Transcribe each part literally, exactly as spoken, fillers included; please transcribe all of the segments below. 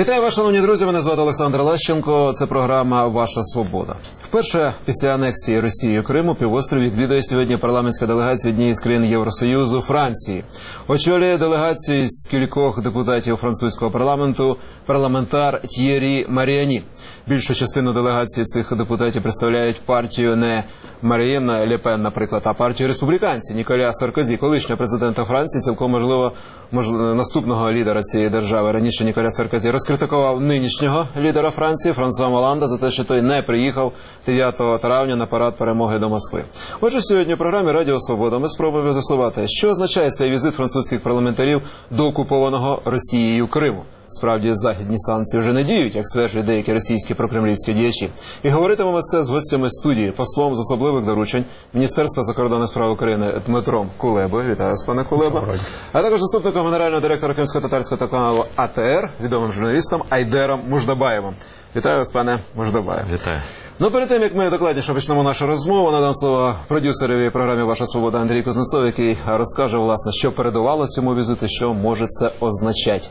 Вітаю вас, шановні друзі, мене звати Олександр Лещенко, це програма «Ваша свобода». Вперше після анексії Росією Криму півострів відвідує сьогодні парламентська делегація однієї з країн Євросоюзу – Франції. Очолює делегацію з кількох депутатів французького парламенту парламентар Т'єрі Маріні. Більшу частину делегації цих депутатів представляють партію не Марін Ле Пен, наприклад, а партію республіканців Ніколя Саркозі, колишнього президента Франції, цілком можливо, можливо наступного лідера цієї держави. Раніше Ніколя Саркозі розкритикував нинішнього лідера Франції Франсуа Оланда за те, що той не приїхав дев'ятого травня на парад перемоги до Москви. Отже, сьогодні в програмі «Радіо Свобода» ми спробуємо з'ясувати, що означає цей візит французьких парламентарів до окупованого Росією Криму. Справді, західні санкції вже не діють, як стверджують деякі російські прокремлівські діячі. І говоритимемо це з гостями студії, послом з особливих доручень Міністерства закордонних справ України Дмитром Кулебою. Вітаю вас, пане Кулеба. А також заступником генерального директора кримсько-татарського телеканалу А Т Р, відомим журналістом Айдером Муждабаєвом. Вітаю вас, пане Муждабаєв. Вітаю. Ну, перед тим, як ми докладніше почнемо нашу розмову, надам слово продюсерові програми «Ваша свобода» Андрію Кузнецову, який розкаже, власне, що передувало цьому візиту, що може це означати.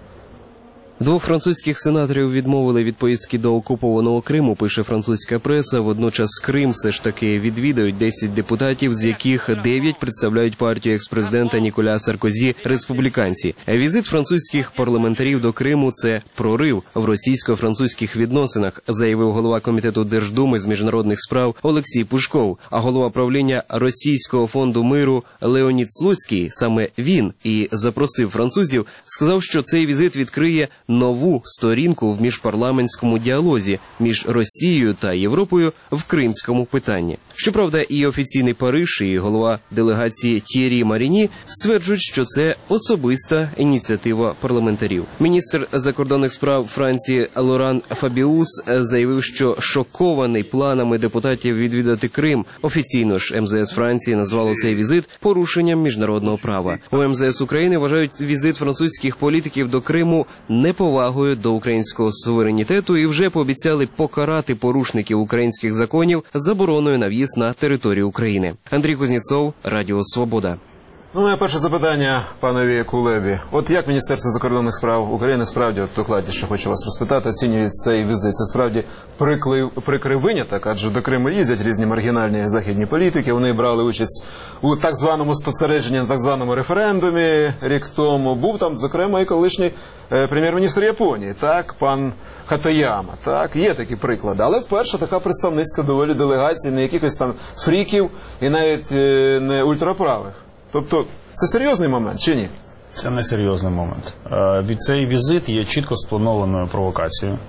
Двох французьких сенаторів відмовили від поїздки до окупованого Криму, пише французька преса. Водночас Крим все ж таки відвідають десять депутатів, з яких дев'ять представляють партію екс-президента Ніколя Саркозі республіканці. Візит французьких парламентарів до Криму – це прорив в російсько-французьких відносинах, заявив голова комітету Держдуми з міжнародних справ Олексій Пушков. А голова правління Російського фонду миру Леонід Слуцький, саме він і запросив французів, сказав, що цей візит відкриє нову сторінку в міжпарламентському діалозі між Росією та Європою в кримському питанні. Щоправда, і офіційний Париж, і голова делегації Т'єрі Маріні стверджують, що це особиста ініціатива парламентарів. Міністр закордонних справ Франції Лоран Фабіус заявив, що шокований планами депутатів відвідати Крим. Офіційно ж Ем Зе Ес Франції назвало цей візит порушенням міжнародного права. У Ем Зе Ес України вважають візит французьких політиків до Криму неповагою до українського суверенітету і вже пообіцяли покарати порушників українських законів забороною на в'їзд на територію України. Андрій Кузнецов, Радіо Свобода. Ну, моє перше запитання панові Кулебі. От як Міністерство закордонних справ України справді, от докладніше хочу вас розпитати, оцінює цей візит? Це справді приклив, прикрив виняток, адже до Криму їздять різні маргінальні західні політики. Вони брали участь у так званому спостереженні на так званому референдумі рік тому. Був там, зокрема, і колишній е, прем'єр-міністр Японії, так, пан Хатояма. Так, є такі приклади. Але вперше така представницька доволі делегація, не якихось там фріків і навіть е, не ультраправих. Тобто, це серйозний момент, чи ні? Це не серйозний момент. Від цей візит є чітко спланованою провокацією.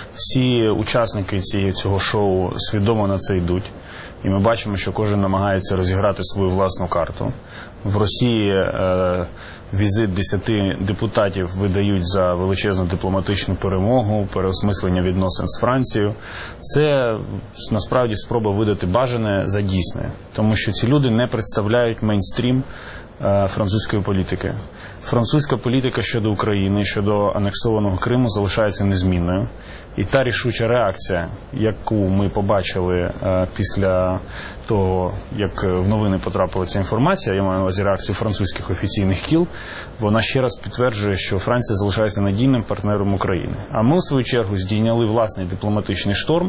Всі учасники цього шоу свідомо на це йдуть. І ми бачимо, що кожен намагається розіграти свою власну карту. В Росії е, візит десяти депутатів видають за величезну дипломатичну перемогу, переосмислення відносин з Францією. Це насправді спроба видати бажане за дійсне. Тому що ці люди не представляють мейнстрім е, французької політики. Французька політика щодо України, щодо анексованого Криму залишається незмінною. І та рішуча реакція, яку ми побачили е, після того, як в новини потрапила ця інформація, я маю на увазі реакцію французьких офіційних кіл, вона ще раз підтверджує, що Франція залишається надійним партнером України. А ми, у свою чергу, здійняли власний дипломатичний шторм,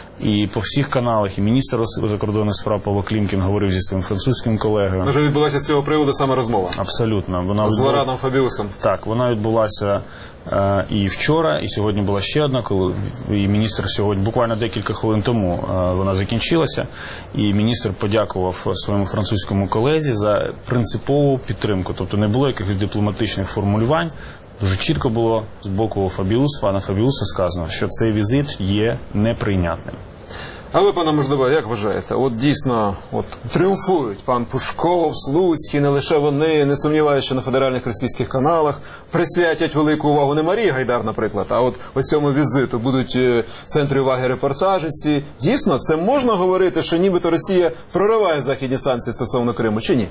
і по всіх каналах, і міністр закордонних справ Павло Клімкін говорив зі своїм французьким колегою. Вже відбулася з цього приводу саме розмова? Абсолютно. Вона з Лораном Фабіусом? Так, вона відбулася е, і вчора, і сьогодні була ще одна, коли і міністр сьогодні, буквально декілька хвилин тому е, вона закінчилася, і міністр подякував своєму французькому колезі за принципову підтримку. Тобто не було якихось дипломатичних формулювань. Дуже чітко було з боку Фабіус, пана Фабіуса сказано, що цей візит є неприйнятним. А ви, пане Муждабаєв, як вважаєте? От дійсно от, тріумфують пан Пушков, Слуцький, не лише вони, не сумніваюся, що на федеральних російських каналах присвятять велику увагу не Марії Гайдар, наприклад, а от у цьому візиту будуть в центрі уваги репортажиці. Дійсно, це можна говорити, що нібито Росія прориває західні санкції стосовно Криму, чи ні?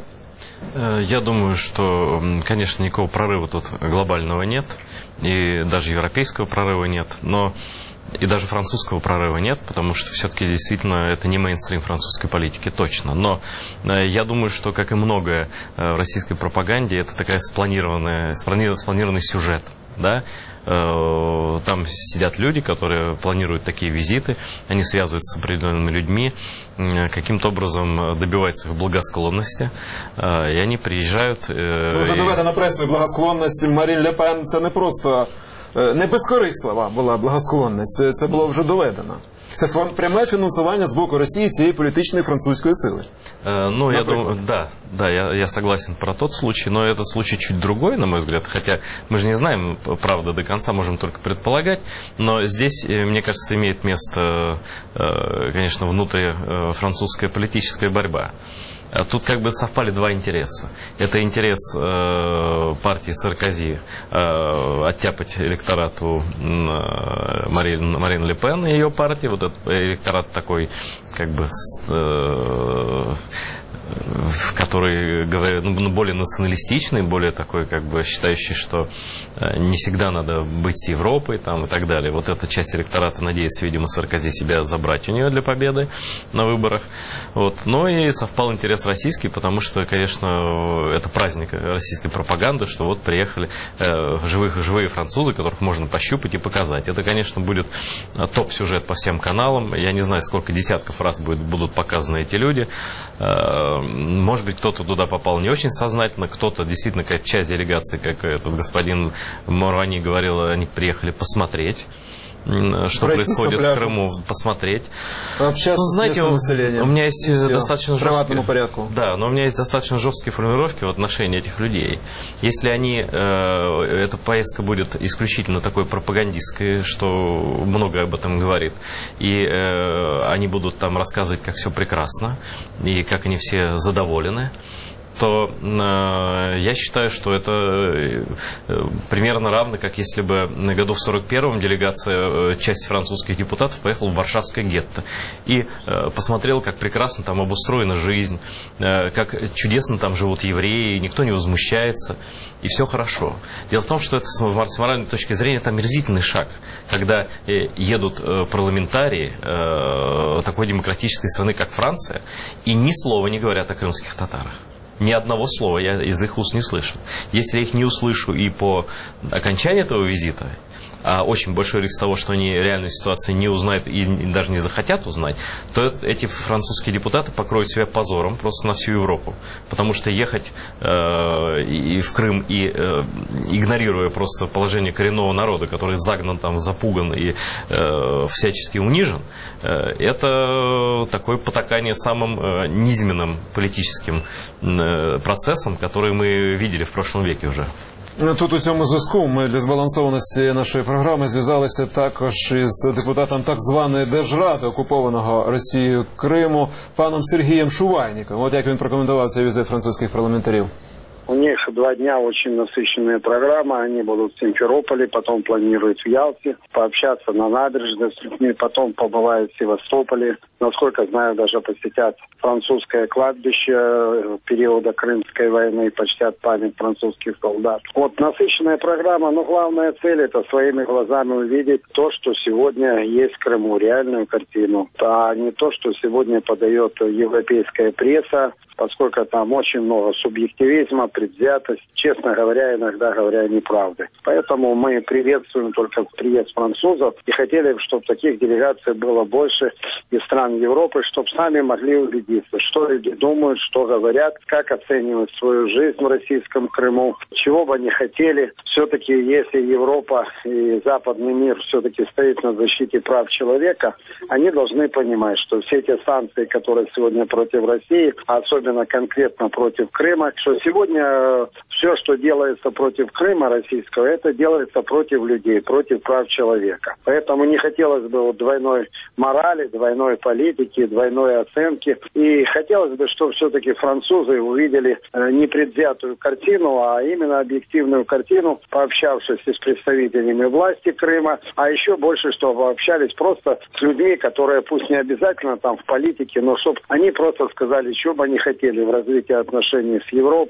Я думаю, что, конечно, никакого прорыва тут глобального нет, и даже европейского прорыва нет, но и даже французского прорыва нет, потому что все-таки действительно это не мейнстрим французской политики, точно. Но я думаю, что, как и многое в российской пропаганде, это такая спланированная, спланированный сюжет. да, там сидят люди, которые планируют такие визиты, они связываются с определенными людьми, каким-то образом добиваются их благосклонности, и они приїжджають. Ну, вже доведена пресою благосклонність Марін Ле Пен, це не просто, не безкорислива була благосклонність, це було вже доведено. Це пряме фінансування з боку Росії цієї політичної французької сили. Э, ну, я думаю, да, да, я, я согласен про тот случай, но этот случай чуть другой, на мой взгляд, хотя мы же не знаем, правда, до конца, можем только предполагать, но здесь, мне кажется, имеет место, конечно, внутрифранцузская политическая борьба. Тут как бы совпали два интереса. Это интерес э, партии Саркози э, оттяпать электорату э, Марин, Марин Ле Пен и ее партии. Вот этот электорат такой, как бы, э, который говорит, ну, более националистичный, более такой, как бы, считающий, что не всегда надо быть с Европой там, и так далее. Вот эта часть электората надеется, видимо, Саркози себя забрать у нее для победы на выборах. Вот. Но и совпал интерес российский, потому что, конечно, это праздник российской пропаганды, что вот приехали э, живых, живые французы, которых можно пощупать и показать. Это, конечно, будет топ-сюжет по всем каналам. Я не знаю, сколько десятков раз будет, будут показаны эти люди. Может быть, кто-то туда попал не очень сознательно, кто-то действительно, какая-то часть делегации, как этот господин Морвани говорил, они приехали посмотреть, что пройтись происходит в Крыму, посмотреть. Общаться, ну, знаете, у, у меня есть все, достаточно жесткие, порядку. Да, но у меня есть достаточно жесткие формулировки в отношении этих людей. Если они, э, эта поездка будет исключительно такой пропагандистской, что много об этом говорит, и э, они будут там рассказывать, как все прекрасно, и как они все задоволены, то э, я считаю, что это э, примерно равно, как если бы году в сорок первом делегация, э, часть французских депутатов поехала в Варшавское гетто и э, посмотрела, как прекрасно там обустроена жизнь, э, как чудесно там живут евреи, никто не возмущается, и все хорошо. Дело в том, что это с моральной точки зрения это омерзительный шаг, когда э, едут э, парламентарии э, такой демократической страны, как Франция, и ни слова не говорят о крымских татарах. Ни одного слова я из их уст не слышал. Если я их не услышу и по окончании этого визита, а очень большой риск того, что они реальную ситуацию не узнают и даже не захотят узнать, то эти французские депутаты покроют себя позором просто на всю Европу. Потому что ехать э, и в Крым и э, игнорируя просто положение коренного народа, который загнан там, запуган и э, всячески унижен, э, это такое потакание самым э, низменным политическим э, процессом, который мы видели в прошлом веке уже. Тут у цьому зв'язку ми для збалансованості нашої програми зв'язалися також із депутатом так званої Держради окупованого Росією Криму паном Сергієм Шувайніком. От як він прокоментував цей візит французьких парламентарів. У них два дня очень насыщенная программа. Они будут в Симферополе, потом планируют в Ялте, пообщаться на набережной с людьми, потом побывают в Севастополе. Насколько знаю, даже посетят французское кладбище периода Крымской войны, почтят память французских солдат. Вот насыщенная программа, но главная цель это своими глазами увидеть то, что сегодня есть в Крыму, реальную картину, а не то, что сегодня подает европейская пресса, поскольку там очень много субъективизма, предвзятость, честно говоря, иногда говоря неправды. Поэтому мы приветствуем только приезд французов и хотели бы, чтобы таких делегаций было больше из стран Европы, чтобы сами могли убедиться, что люди думают, что говорят, как оценивают свою жизнь в российском Крыму, чего бы они хотели. Все-таки, если Европа и западный мир все-таки стоит на защите прав человека, они должны понимать, что все эти санкции, которые сегодня против России, особенно конкретно против Крыма, что сегодня все, что делается против Крыма российского, это делается против людей, против прав человека. Поэтому не хотелось бы вот двойной морали, двойной политики, двойной оценки. И хотелось бы, чтобы все-таки французы увидели непредвзятую картину, а именно объективную картину, пообщавшись с представителями власти Крыма, а еще больше, чтобы общались просто с людьми, которые пусть не обязательно там в политике, но чтобы они просто сказали, что бы они хотели в развитии отношений с Европой, в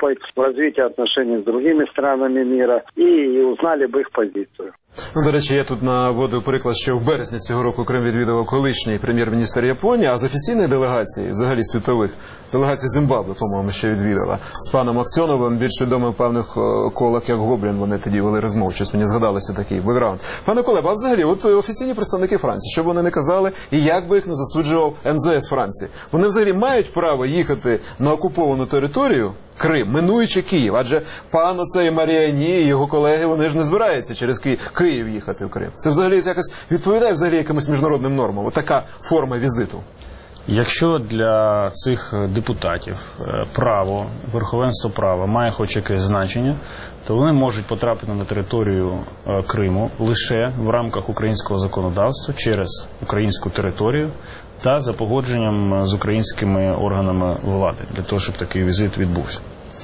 развития отношений с другими странами мира и узнали бы их позицию. Ну, до речі, я тут наводив приклад, що в березні цього року Крим відвідував колишній прем'єр-міністр Японії, а з офіційної делегації, взагалі світових, делегація Зімбабве, по-моєму, ще відвідала. З паном Аксьоновим, більш відомим в певних колах, як Гоблін, вони тоді вели розмову. Щось мені згадалося такий бекграунд. Пане Колеб, а взагалі, от офіційні представники Франції, що б вони не казали, і як би їх не засуджував ем зе ес Франції, вони взагалі мають право їхати на окуповану територію, Крим, минуючи Київ, адже пан оцей Маріані і його колеги, вони ж не збираються через Ки... Київ їхати в Крим. Це взагалі якось відповідає взагалі якимось міжнародним нормам, отака форма візиту. Якщо для цих депутатів право, верховенство права має хоч якесь значення, то вони можуть потрапити на територію Криму лише в рамках українського законодавства через українську територію та за погодженням з українськими органами влади, для того, щоб такий візит відбувся.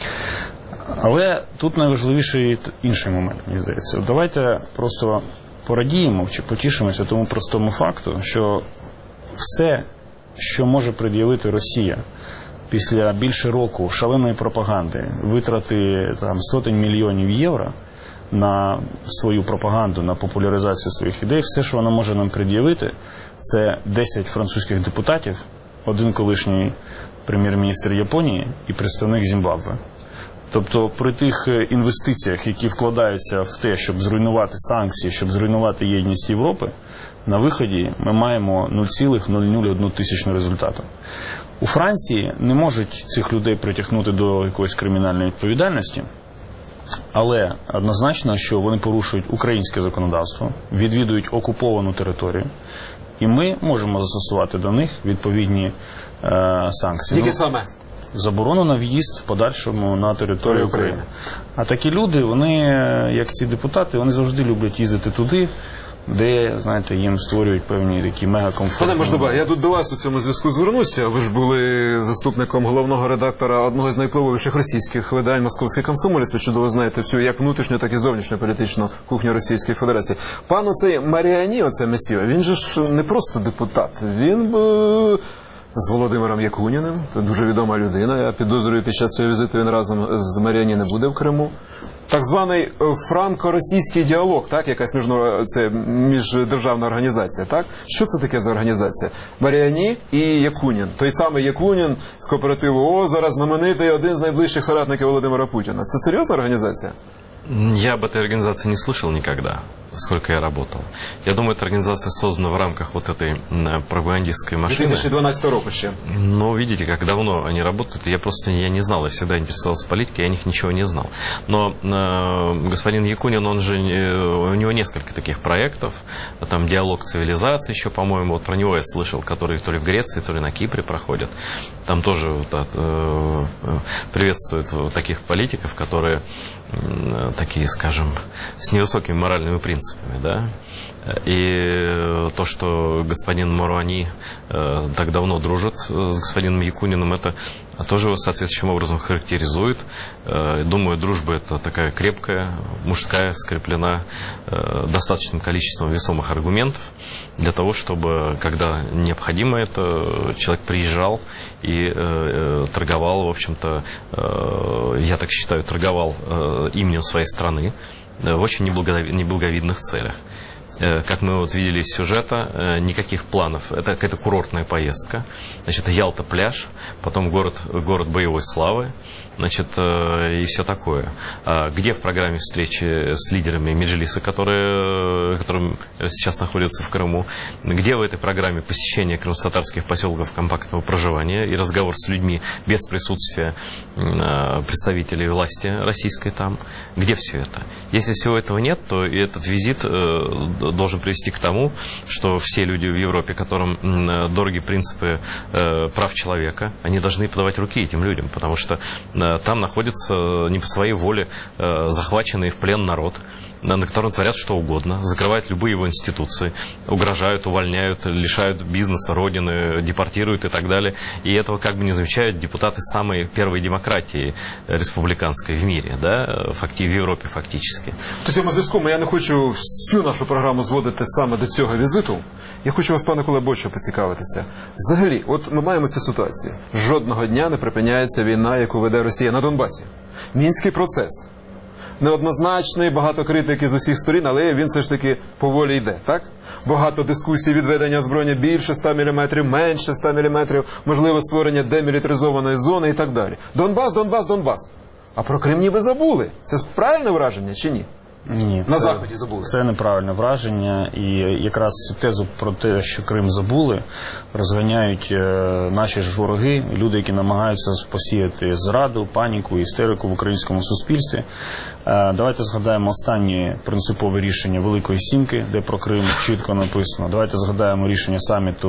Але тут найважливіший інший момент, мені здається. Давайте просто порадіємо чи потішимося тому простому факту, що все, що може пред'явити Росія після більше року шаленої пропаганди, витрати там сотень мільйонів євро на свою пропаганду, на популяризацію своїх ідей, все, що вона може нам пред'явити, це десять французьких депутатів, один колишній прем'єр-міністр Японії і представник Зімбабве. Тобто при тих інвестиціях, які вкладаються в те, щоб зруйнувати санкції, щоб зруйнувати єдність Європи, на виході ми маємо нуль цілих нуль нуль один тисячну результату. У Франції не можуть цих людей притягнути до якоїсь кримінальної відповідальності, але однозначно, що вони порушують українське законодавство, відвідують окуповану територію, і ми можемо застосувати до них відповідні е, санкції. Які саме? Заборону на в'їзд в подальшому на територію України. А такі люди, вони, як ці депутати, вони завжди люблять їздити туди, де, знаєте, їм створюють певні такі мегакомфортні... Пане Мождоба, я тут до вас у цьому зв'язку звернуся. Ви ж були заступником головного редактора одного з найвпливовіших російських видань «Московський комсомолець». Ви чудово знаєте всю як внутрішню, так і зовнішню політичну кухню Російської Федерації. Пан оцей Маріані, оце месьє, він же ж не просто депутат. Він б... з Володимиром Якуніним, це дуже відома людина. Я підозрюю, під час цього візиту він разом з Маріані не буде в Криму. Так званий франко-російський діалог, так, якась міжнародна, це міждержавна організація, так? Що це таке за організація? Маріані і Якунін. Той самий Якунін з кооперативу «Озеро», знаменитий, один з найближчих соратників Володимира Путіна. Це серйозна організація? Я об этой организации не слышал никогда, сколько я работал. Я думаю, эта организация создана в рамках вот этой пропагандистской машины. две тысячи двенадцатого року еще. Но видите, как давно они работают. Я просто я не знал, я всегда интересовался политикой, я о них ничего не знал. Но э, господин Якунин, он же, э, у него несколько таких проектов. Там «Диалог цивилизации» еще, по-моему, вот про него я слышал, который то ли в Греции, то ли на Кипре проходит. Там тоже вот, э, приветствуют вот таких политиков, которые такие, скажем, с невысокими моральными принципами, да. И то, что господин Маруани э, так давно дружит с господином Якуниным, это тоже его соответствующим образом характеризует. Э, думаю, дружба это такая крепкая, мужская, скреплена э, достаточным количеством весомых аргументов для того, чтобы, когда необходимо это, человек приезжал и э, торговал, в общем-то, э, я так считаю, торговал э, именем своей страны э, в очень неблаговидных целях. Как мы вот видели из сюжета, никаких планов. Это какая-то курортная поездка. Значит, Ялта пляж, потом город, город боевой славы, значит, и все такое. Где в программе встречи с лидерами Меджлиса, которые, которые сейчас находятся в Крыму? Где в этой программе посещение крымско-татарских поселков компактного проживания и разговор с людьми без присутствия представителей власти российской там? Где все это? Если всего этого нет, то и этот визит должен привести к тому, что все люди в Европе, которым дороги принципы прав человека, они должны подавать руки этим людям, потому что там находится не по своей воле захваченный в плен народ, на котором творят что угодно, закрывают любые его институции, угрожают, увольняют, лишают бизнеса, родины, депортируют и так далее. И этого как бы не замечают депутаты самой первой демократии республиканской в мире, да, факти, в Європі фактически. В цьому зв'язку я не хочу всю нашу програму зводити саме до цього візиту. Я хочу вас, пане Колебочо, поцікавитися. Взагалі, от ми маємо цю ситуацію. Жодного дня не припиняється війна, яку веде Росія на Донбасі. Мінський процес. Неоднозначний, багато критики з усіх сторін, але він все ж таки поволі йде, так? Багато дискусій, відведення озброєння більше ста міліметрів, менше ста міліметрів, можливо створення демілітаризованої зони і так далі. Донбас, Донбас, Донбас. А про Крим ніби забули. Це правильне враження чи ні? Ні, На це, Заході забули. Це неправильне враження, і якраз цю тезу про те, що Крим забули, розганяють е, наші ж вороги, люди, які намагаються посіяти зраду, паніку, істерику в українському суспільстві. Е, давайте згадаємо останнє принципове рішення Великої Сімки, де про Крим чітко написано. Давайте згадаємо рішення саміту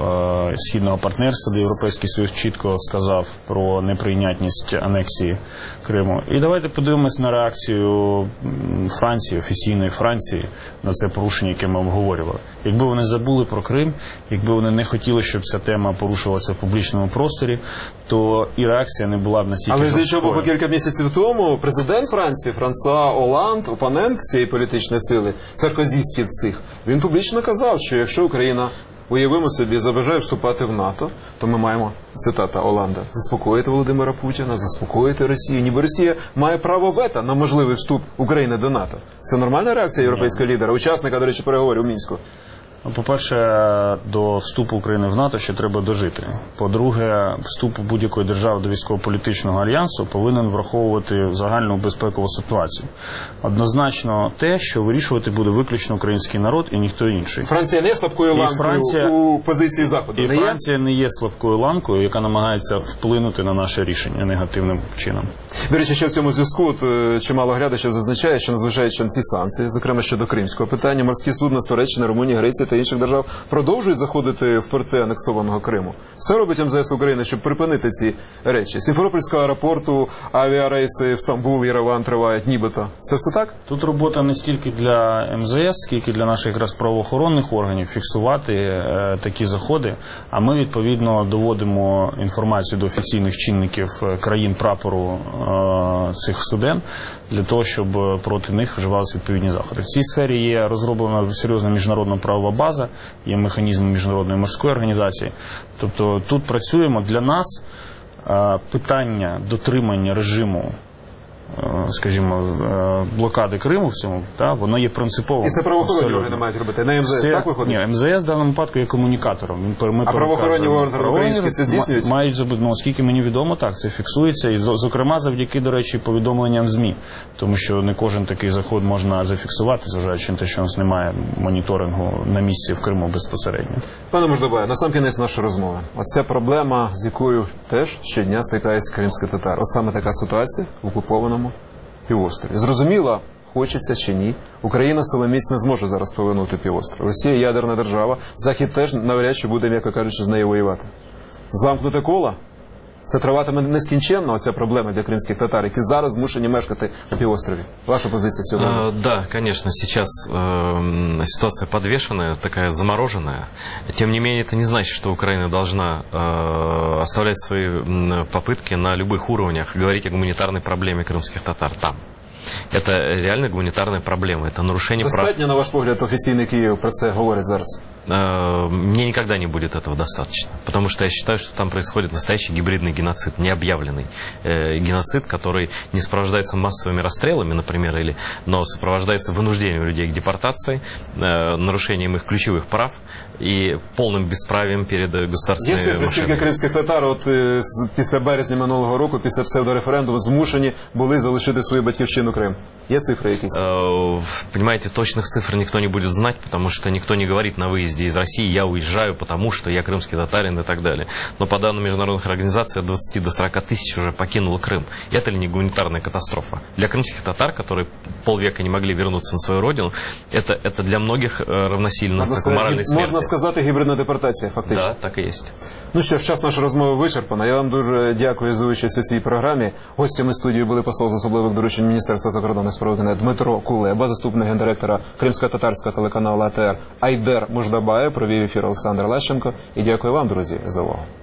е, Східного партнерства, де Європейський Союз чітко сказав про неприйнятність анексії Криму. І давайте подивимось на реакцію Франції, офіційної Франції, на це порушення, яке ми обговорювали. Якби вони забули про Крим, якби вони не хотіли, щоб ця тема порушувалася в публічному просторі, то і реакція не була б настільки Але з жорсткою. іншого боку, кілька місяців тому президент Франції, Франсуа Оланд, опонент цієї політичної сили, саркозістів цих, він публічно казав, що якщо Україна, уявимо собі, забажає вступати в НАТО, то ми маємо, цитата Оланда, заспокоїти Володимира Путіна, заспокоїти Росію. Ніби Росія має право вето на можливий вступ України до НАТО. Це нормальна реакція європейського лідера, учасника, до речі, переговорів у Мінську? По-перше, до вступу України в НАТО ще треба дожити. По-друге, вступ будь-якої держави до військово-політичного альянсу повинен враховувати загальну безпекову ситуацію. Однозначно те, що вирішувати буде виключно український народ і ніхто інший. Франція не є слабкою ланкою Франція, у позиції Заходу? І не Франція є? не є слабкою ланкою, яка намагається вплинути на наше рішення негативним чином. До речі, ще в цьому зв'язку от, е, чимало глядачів зазначає, що незважаючи на ці санкції, зокрема щодо кримського питання, морські судна з Туреччини, Румунії, Греції та інших держав продовжують заходити в порти анексованого Криму. Все робить ем зе ес України, щоб припинити ці речі. З Сімферопольського аеропорту авіарейси в Стамбул, Єреван тривають нібито. Це все так? Тут робота не стільки для ем зе ес, скільки для наших якраз правоохоронних органів фіксувати е, такі заходи, а ми, відповідно, доводимо інформацію до офіційних чинників країн прапору е, цих суден, для того, щоб проти них вживалися відповідні заходи. В цій сфері є розроблена серйозна міжнародна правова база, є механізм Міжнародної морської організації. Тобто тут працюємо. Для нас е, питання дотримання режиму, скажімо, блокади Криму в цьому, та, воно є принциповим. І це правоохоронні органи мають робити, не ем зе ес, це, так виходить? Ні, ем зе ес в даному випадку є комунікатором. Він, ми а правоохоронні органи українські це здійснюють? Мають, ну, оскільки мені відомо, так, це фіксується, і, зокрема, завдяки, до речі, повідомленням ЗМІ, тому що не кожен такий заход можна зафіксувати, зважаючи на те, що у нас немає моніторингу на місці в Криму безпосередньо. Пане Муждабає, насамкінець нашої розмови. Оця проблема, з якою теж щодня стикається кримський татар. Ось саме така ситуація в окупованому півострові. Зрозуміло, хочеться чи ні, Україна силоміць не зможе зараз повернути півостров. Росія – ядерна держава, Захід теж навряд чи буде, м'яко кажучи, з нею воювати. Замкнуте коло? Це триватиме нескінченно, оця проблема для кримських татар, які зараз змушені мешкати на півострові. Ваша позиция сегодня? А, да, конечно, сейчас э, ситуация подвешенная, такая замороженная. Тем не менее, это не значит, что Украина должна э, оставлять свои э, попытки на любых уровнях говорить о гуманитарной проблеме крымских татар там. Это реально гуманитарная проблема, это нарушение прав. Достатньо, на ваш погляд, офіційний Київ про це говорить зараз? Мне никогда не будет этого достаточно, потому что я считаю, что там происходит настоящий гибридный геноцид, необъявленный э, геноцид, который не сопровождается массовыми расстрелами, например, или, но сопровождается вынуждением людей к депортации, э, нарушением их ключевых прав и полным бесправием перед государственной машиной. Є цифри, скільки кримських татар от, е, після березня минулого року, після псевдореферендуму, змушені були залишити свою батьківщину Крим? Є цифри якісь? Э, понимаете, точных цифр никто не будет знать, потому что никто не говорит на выезде из России: я уезжаю, потому что я крымский татарин и так далее. Но по данным международных организаций, от двадцати до сорока тысяч уже покинуло Крым. Это ли не гуманитарная катастрофа? Для крымских татар, которые полвека не могли вернуться на свою родину, это, это для многих равносильно такой моральной смерти. Можна сказати, гібридна депортація, фактично. Да, так і є. Ну що ж, час нашої розмови вичерпано. Я вам дуже дякую за участь у цій програмі. Гостями студії були посол з особливих доручень Міністерства закордонних справ Дмитро Кулеба, заступник гендиректора кримсько-татарського телеканалу а те ер Айдер Муждабаєв, провів ефір Олександр Лащенко. І дякую вам, друзі, за увагу.